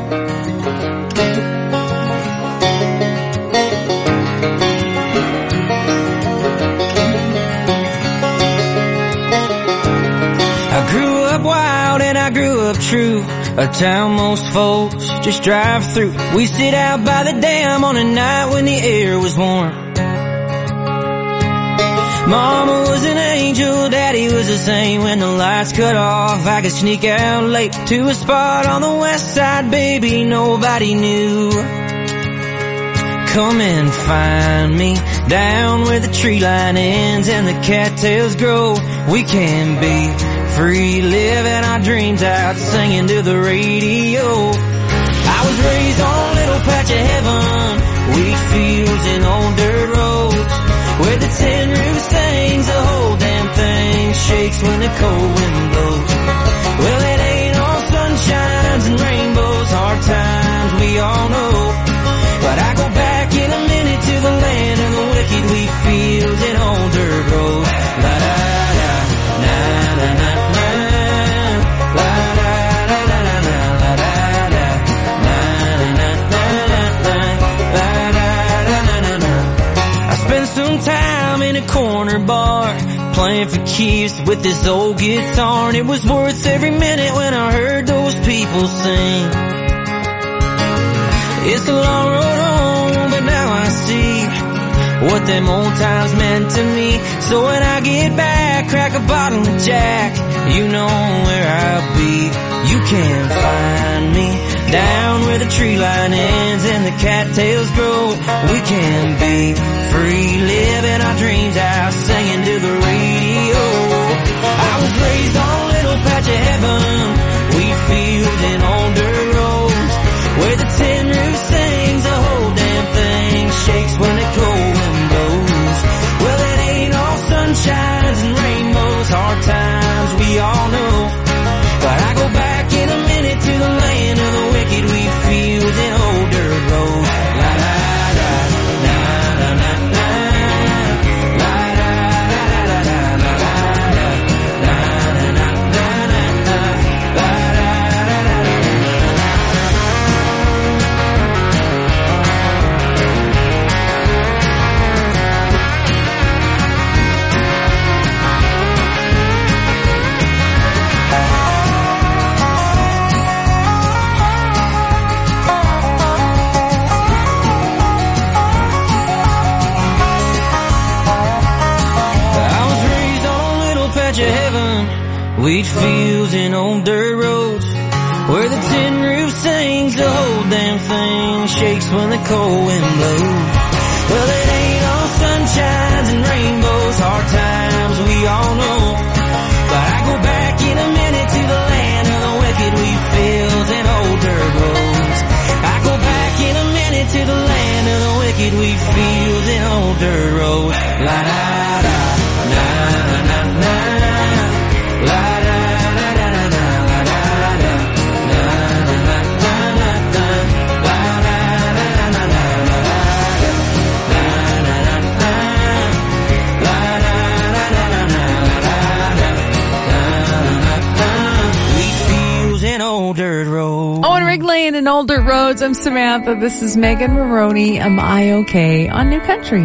I grew up wild and I grew up true. A town most folks just drive through. We sit out by the dam on a night when the air was warm. Mama was an angel, Daddy was the same. When the lights cut off, I could sneak out late to a spot on the west side, baby, nobody knew. Come and find me down where the tree line ends and the cattails grow. We can be free, living our dreams out, singing to the radio. I was raised on a little patch of heaven, wheat fields and old dirt roads, where the tin roof sings, the whole damn thing shakes when the cold wind blows. Well, it ain't all sunshines and rainbows, hard times we all know. But I go back in a minute to the land of the wicked, wheat fields and old dirt roads. La da da, na na na na, la da da da da da, la da da, na na na na na, la da da da da. I spent some time in a corner bar playing for keeps with this old guitar, and it was worth every minute when I heard those people sing. It's a long road home, but now I see what them old times meant to me. So when I get back, crack a bottle of Jack, you know where I'll be. You can find me down where the tree line ends and the cattails grow. We can be free, living our dreams out, singing to the radio. I was raised on a little patch of heaven, wheat fields and old dirt roads, where the tin roof sings, the whole damn thing shakes when the cold wind blows. Well, it ain't all sunshines and rainbows, hard times we all know. But I go back in a minute to the land of the wicked, wheat fields and old dirt roads. La da da, na na na na, la da da da da, la da da, na na na na na, la da da da da. Wheat fields and old dirt roads, where the tin roof sings, the whole damn thing shakes when the cold wind blows. Well, it ain't all sunshines and rainbows, hard times we all know. But I go back in a minute to the land of the wicked, wheat fields and old dirt roads. I go back in a minute to the land of the wicked, wheat fields and old dirt roads. La da da, na na na na, la da. Owen Wrigley and Old Dirt Roads. I'm Samantha. This is Megan Maroney. Am I okay? On New Country.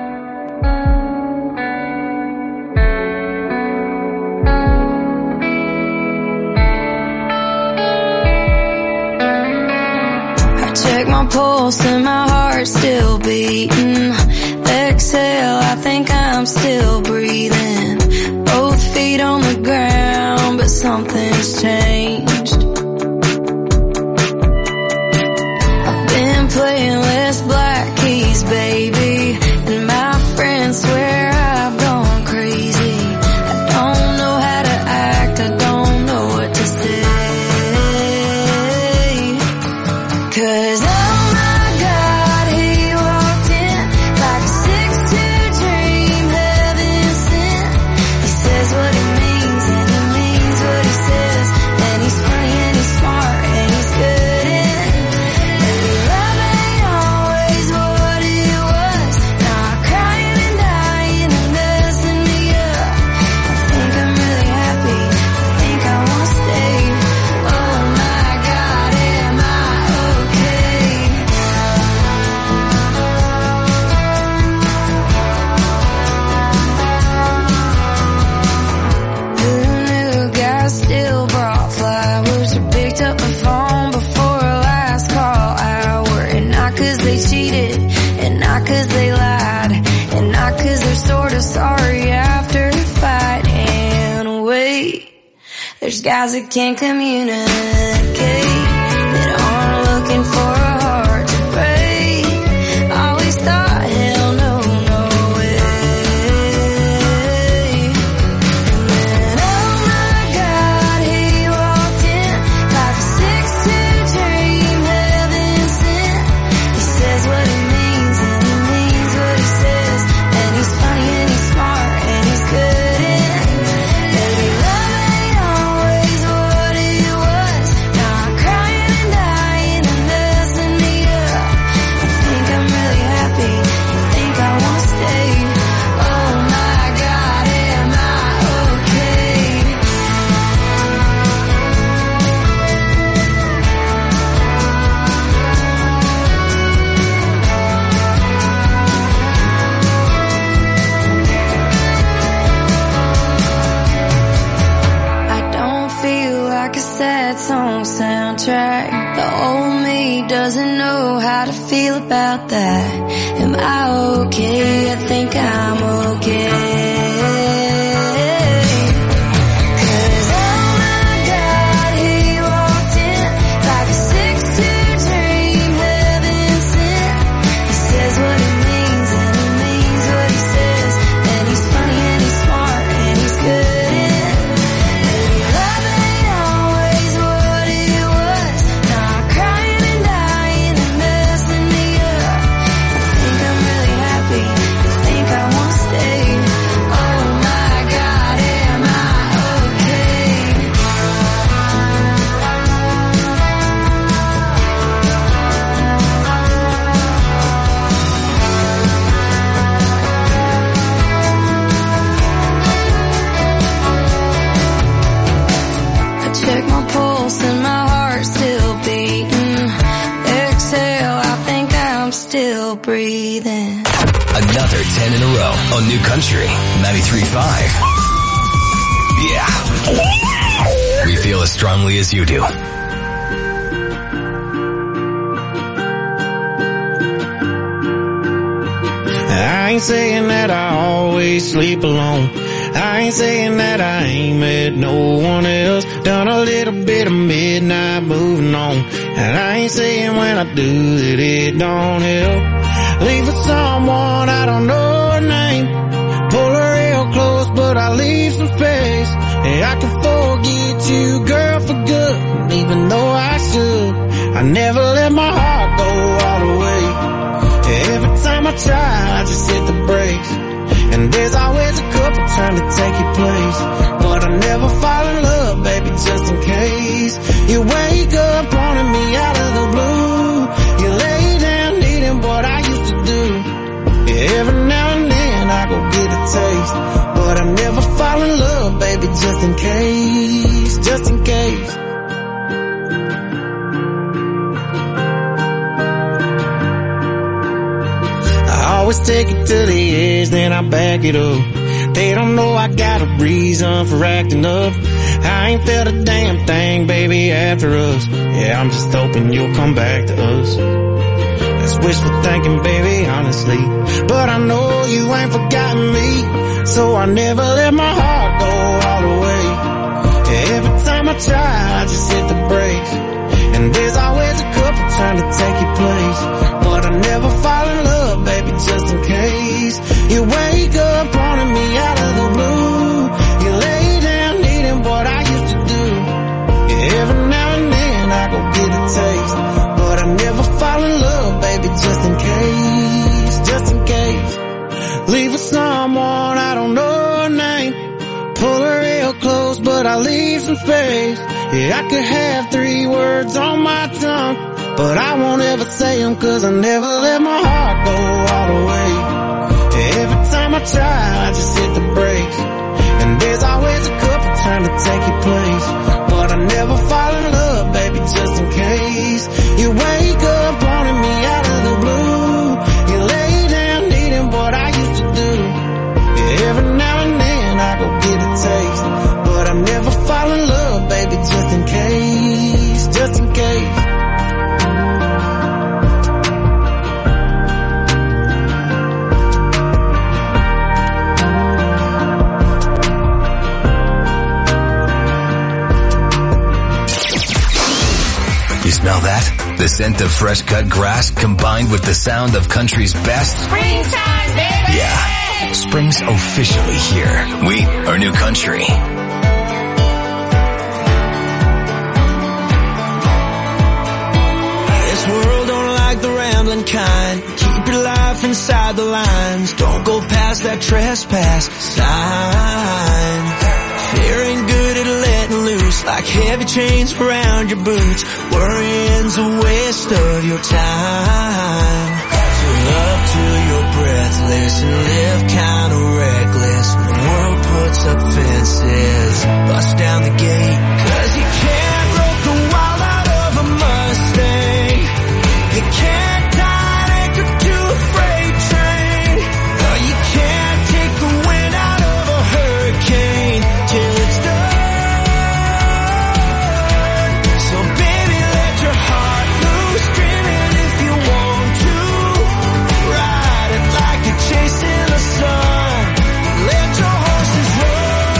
I check my pulse and my heart's still beating. Exhale, I think I'm still breathing. Both feet on the ground, but something's changed. Playing less black keys, baby, and my friends swear I've gone crazy. I don't know how to act, I don't know what to say. 'Cause oh my God, he walked in like a six two dream. There's guys that can't communicate, that aren't looking for a heart to break. Always thought, hell no, no way. And then, oh my God, he walked in like a six-two dream heaven sent. He says what he means and he means what he says. And he's funny and he's smart and he's good in. Baby, love ain't always what it was. Now I'm crying and dying and messing me up. I think I'm really happy. I think I wanna stay. Oh my God, am I okay? I don't feel like a sad song soundtrack. The old me doesn't know how to feel about that. Am I okay? I think I'm okay. 'Cause oh my God, he walked in like a six-two dream heaven sent. He says what he means and he means what he says. And he's funny and he's smart and he's good in. Baby, love ain't always what it was. Now I'm crying and dying and messing me up. I think I'm really happy. I think I wanna stay. Oh my God, am I okay? I check my pulse and my heart's still beating. Exhale, I think I'm still breathing. Another ten in a row on New Country ninety-three point five. Yeah. We feel as strongly as you do. I ain't saying that I always sleep alone. I ain't saying that I ain't met no one else. Done a little bit of midnight moving on. And I ain't saying when I do that it don't help. Leave with someone I don't know her name. Pull her real close but I leave some space. And I can forget you, girl, for good. Even though I should, I never let my heart go all the way. Every time I try, I just hit the brakes. And there's always a couple trying to take your place. But I never fall in love, baby, just in case. You wake up wanting me out of the blue. You lay down needing what I used to do. Yeah, every now and then I go get a taste. But I never fall in love, baby, just in case. Just in case. I always take it to the edge, then I back it up. They don't know I got a reason for acting up. I ain't felt a damn thing, baby, after us. Yeah, I'm just hoping you'll come back to us. That's wishful thinking, baby, honestly. But I know you ain't forgotten me. So I never let my heart go all the way. Every time I try, I just hit the brakes. And there's always a couple trying to take your place. But I never fall in love, baby, just in case. You wake up wanting me out of the blue. You lay down needing what I used to do. Yeah, every now and then I go get a taste. But I never fall in love, baby, just in case. Just in case. Leave with someone I don't know her name. Pull her real close, but I leave some space. Yeah, I could have three words on my tongue, but I won't ever say them, cause I never let my heart go all the way. Every time I try, I just hit the brakes. And there's always a couple trying to take your place. But I never fall in love, baby, just in case. You wake up wanting me out of the blue. You lay down needing what I used to do. Yeah, every now and then I go get a taste. But I never fall in love, baby, just in case. Just in case. Smell that? The scent of fresh cut grass combined with the sound of country's best. Springtime, baby! Yeah, spring's officially here. We are New Country. This world don't like the rambling kind. Keep your life inside the lines. Don't go past that trespass sign. Fear ain't good at letting loose, like heavy chains around your boots. Worrying's a waste of your time. So love till you're breathless and live kinda reckless. When the world puts up fences, bust down the gate. Cause you can't rope the wild out of a Mustang. You can't tie an anchor to a freight train. No, you can't take the wind out of a hurricane till it's done. So baby, let your heart loose, scream it if you want to. Ride it like you're chasing the sun. Let your horses run.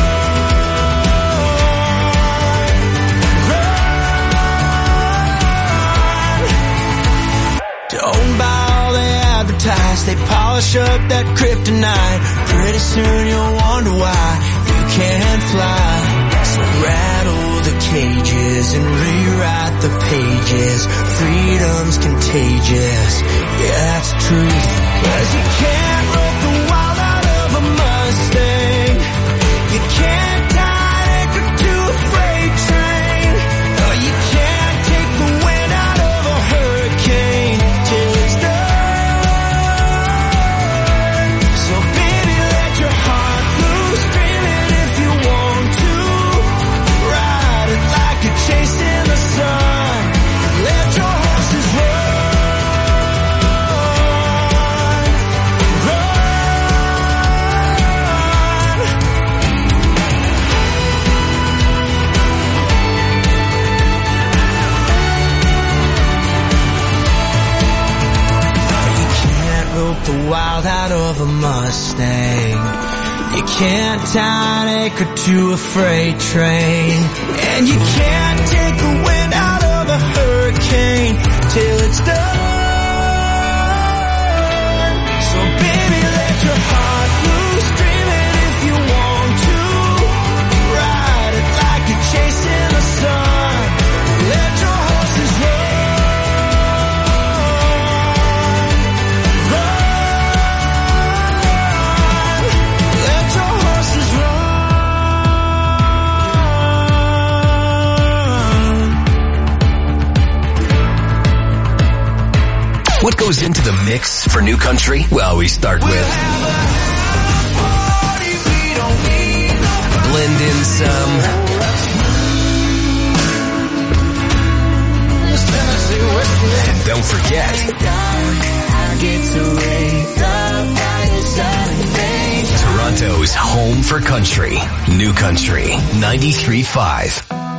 Run. Don't buy all they advertise. They polish up that kryptonite. Pretty soon you'll wonder why you can't fly. So rattle the cages and rewrite the pages. Freedom's contagious. Yeah, that's the truth. Cause you can't rope the wild out of a Mustang. You can't tie an anchor to a freight train. No, you can't take the wind out of a hurricane till it's done. So baby, let your heart loose, scream it if you want to. Ride it like you're chasing the sun. Let your horses run. The wild out of a Mustang. You can't tie an anchor to a freight train. And you can't take the wind out of a hurricane till it's done. So baby, let your heart loose, scream it if you want to. Ride it like you're chasing the sun. Let your horses run. What goes into the mix for New Country? Well, we start with blend in some and don't forget Toronto's home for country. New Country ninety-three point five.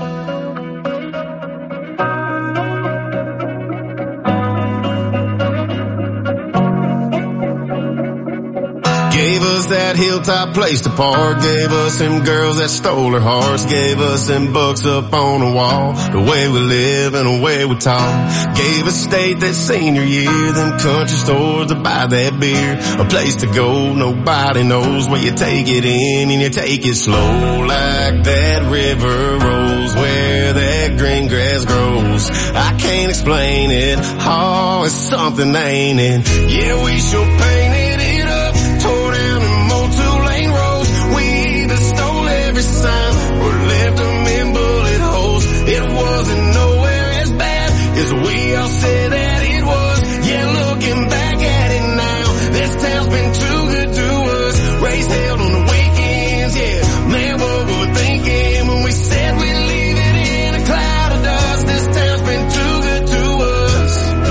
Gave us that hilltop place to park. Gave us them girls that stole our hearts. Gave us them books up on the wall. The way we live and the way we talk. Gave us state that senior year. Them country stores to buy that beer. A place to go, nobody knows where you take it in and you take it slow. Like that river rolls where that green grass grows. I can't explain it. Oh, it's something, ain't it? Yeah, we sure painted it up. Tore down and mowed two-lane roads. We either stole every sign or left them in bullet holes. It wasn't nowhere as bad as we all said that it was. Yeah, looking back at it now, this town's been too good to us. Race held on the weekends, yeah. Man, what we were thinking when we said we'd leave it in a cloud of dust. This town's been too good to us.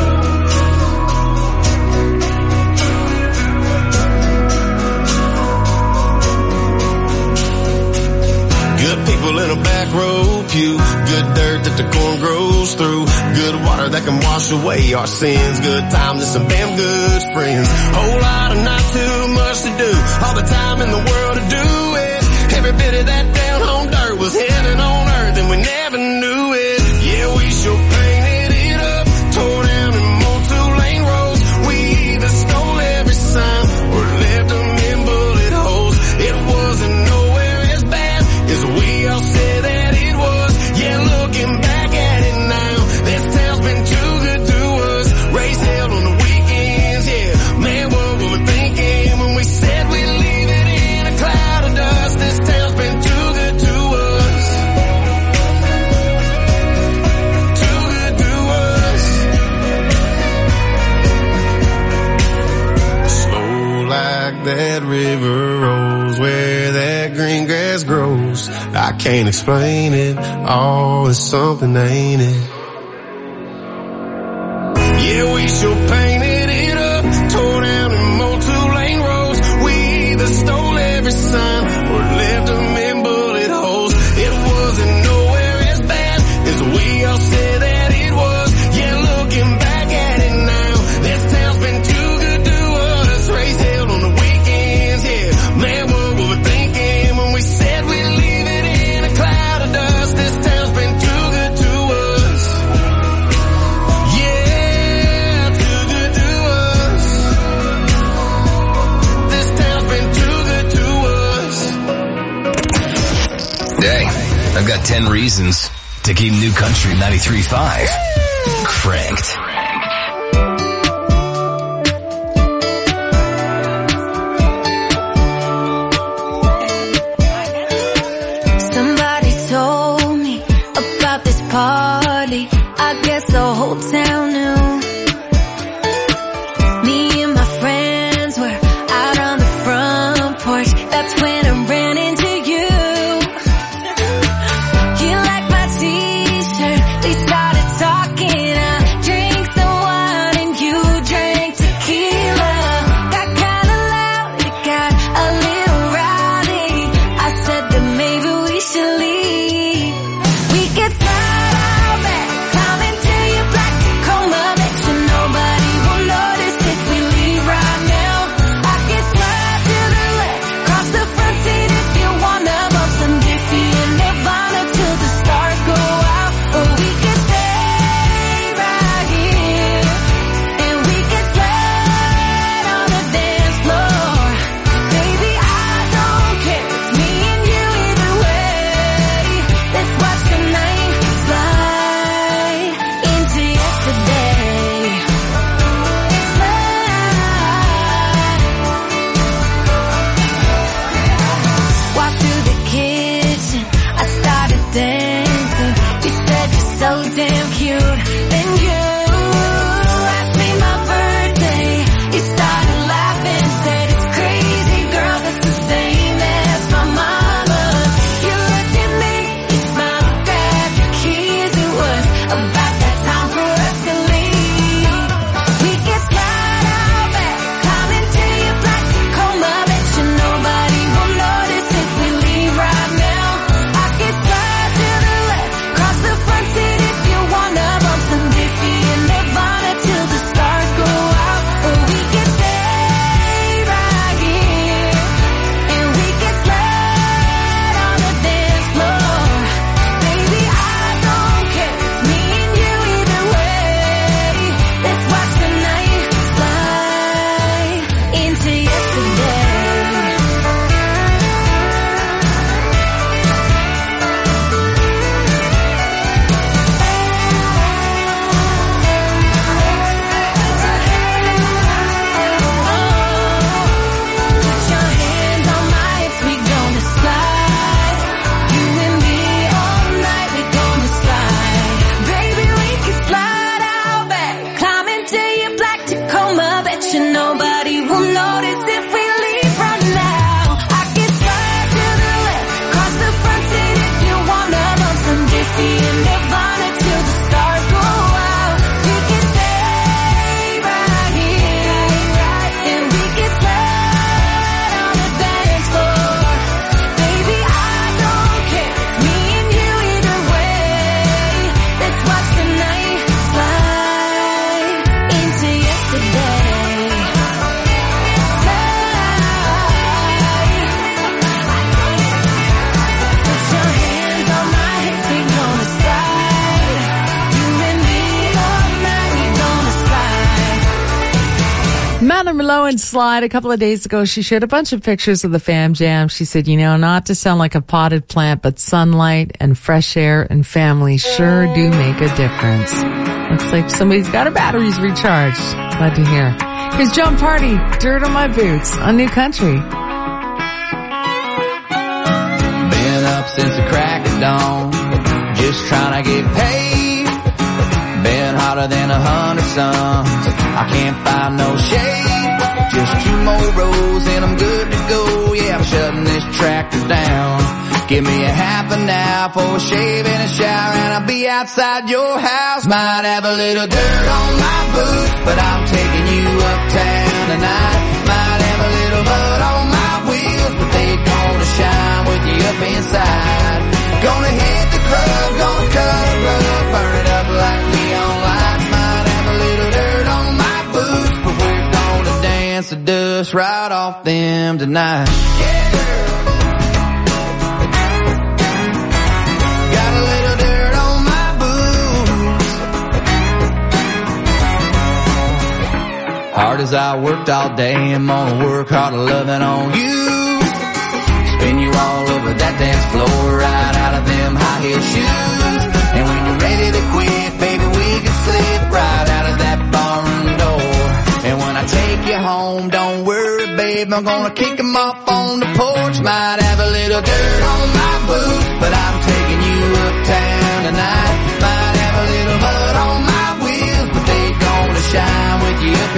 Good people in a back row pew. Good dirt that the corn grows through. Good water that can wash away our sins. Good times and some damn good friends. Whole lot of not too much to do. All the time in the world to do it. Every bit of that down home dirt was heaven on earth and we never knew it. Yeah, we sure painted it that green grass grows. I can't explain it, oh, it's something, ain't it? Yeah, we sure painted it up, tore down and mowed two-lane roads. We either stole every sign or left them in bullet holes. It wasn't nowhere as bad as we all said that it was. Yeah, looking back at it now, this town's been too good to us. Raised hell on the weekends, yeah. Man, what were we thinking when we said we'd leave it in a cloud of dust? This town's been too good to us. Yeah, too good to us. This town's been too good to us. Hey, I've got ten reasons to keep New Country ninety-three point five cranked. Somebody told me about this party. I guess the whole town knew. Me and my friends were out on the front porch. That's when I ran into you. You liked my t-shirt. We started talking. I drank some wine and you drank tequila. Got kinda loud, it got a little rowdy. I said that maybe we should leave. We could slide out back, climb into your black Tacoma. Bet you nobody will notice if we leave right now. I could slide to the left, cross the front seat if you wanna bump some Diffie and Nirvana till the stars go out. Or we could stay right here and we could slide on the dance floor. Baby, I don't care, it's me and you either way. Let's watch the night slide into yesterday. Slide. Walk through the kitchen, I started dancing. You said you're so damn cute. Then you asked me my birthday. You started laughing, said it's crazy, girl, that's the same as my mama's. You looked at me, you smiled, grabbed your keys. It was about that time for us to leave. We could slide out back, climb into your black Tacoma. Bet you nobody will notice if we leave right now. I could slide to the left, cross the front seat if you wanna bump some Diffie and Nirvana till the stars go out. Or we could stay right here and we could slide on the dance floor. Baby, I don't care, it's me and you either way. Let's watch the night slide into yesterday. Put your hands on my hips, we gonna slide. You and me all night, we gonna slide. Baby, we can slide out back, climb into your black Tacoma. Bet you nobody will notice if we leave right now. I can slide to the left, cross the front seat if you wanna bump some Diffie and Nirvana till the stars go out. We can stay right here and we can slide on the dance floor. Baby, I don't care, it's me and you either way. Let's watch the night slide into yesterday. Slide. Put your hands on my hips, we gonna slide. You and me all night, we gonna slide. Madeline Merlot and Slide, a couple of days ago, she shared a bunch of pictures of the Fam Jam. She said, you know, not to sound like a potted plant, but sunlight and fresh air and family sure do make a difference. Looks like somebody's got her batteries recharged. Glad to hear. Here's John Party, Dirt on My Boots on New Country. Been up since the crack of dawn, just trying to get paid. Been hotter than a hundred suns, I can't find no shade. Just two more rows and I'm good to go. Yeah, I'm shutting this tractor down. Give me a half an hour for a shave and a shower, and I'll be outside your house. Might have a little dirt on my boots, but I'm taking you uptown tonight. Might have a little mud on my wheels, but they gonna shine with you up inside. Gonna hit the club, gonna cut a rug, burn it up like neon lights. Might have a little dirt on my boots, but we're gonna dance the dust right off them tonight. Yeah, girl. Got a little dirt on my boots. Hard as I worked all day, I'm gonna work harder loving on you. Spin you all over that dance floor, right out of them high heel shoes. And when you're ready to quit, baby, we can slip right out of that barroom door. And when I take you home, don't worry, babe, I'm gonna kick 'em off on the porch. Might have a little dirt on my boots, but I'm taking you uptown tonight. Might have a little mud on my wheels, but they gonna shine with you up